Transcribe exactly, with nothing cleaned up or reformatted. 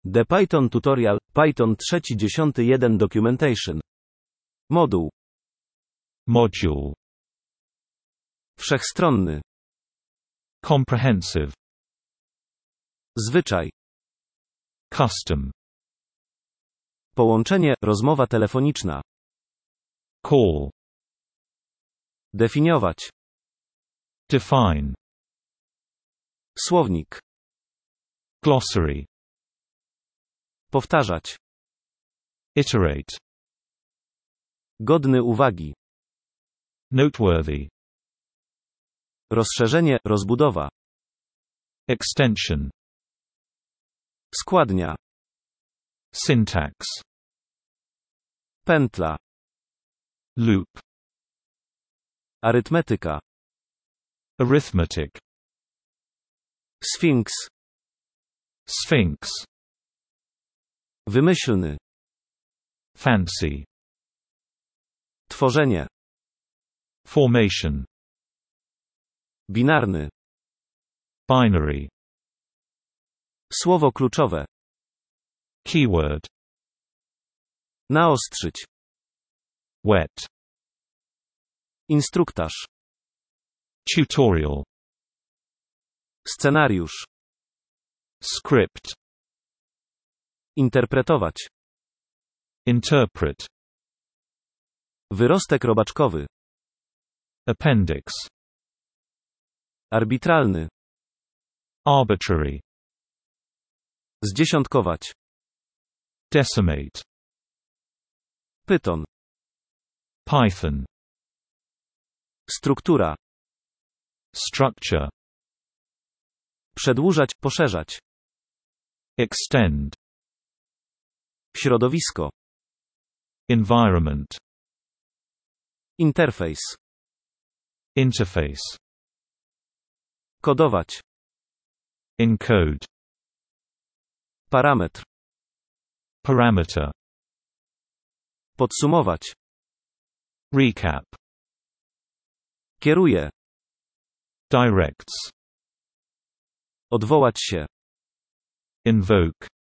The Python Tutorial, Python trzy dziesiąty jeden Documentation. Moduł. Module. Wszechstronny. Comprehensive. Zwyczaj. Custom. Połączenie, rozmowa telefoniczna. Call. Definiować. Define. Słownik. Glossary. Powtarzać. Iterate. Godny uwagi. Noteworthy. Rozszerzenie, rozbudowa. Extension. Składnia. Syntax. Pętla. Loop. Arytmetyka. Arithmetic. Sfinks. Sphinx. Wymyślny. Fancy. Tworzenie. Formation. Binarny. Binary. Słowo kluczowe. Keyword. Naostrzyć. Wet. Instruktaż. Tutorial. Scenariusz. Script. Interpretować. Interpret. Wyrostek robaczkowy. Appendix. Arbitralny. Arbitrary. Zdziesiątkować. Decimate. Python. Python. Struktura. Structure. Przedłużać, poszerzać. Extend. Środowisko. Environment. Interfejs. Interface. Kodować. Encode. Parametr. Parameter. Podsumować. Recap. Kieruje. Directs. Odwołać się. Invoke.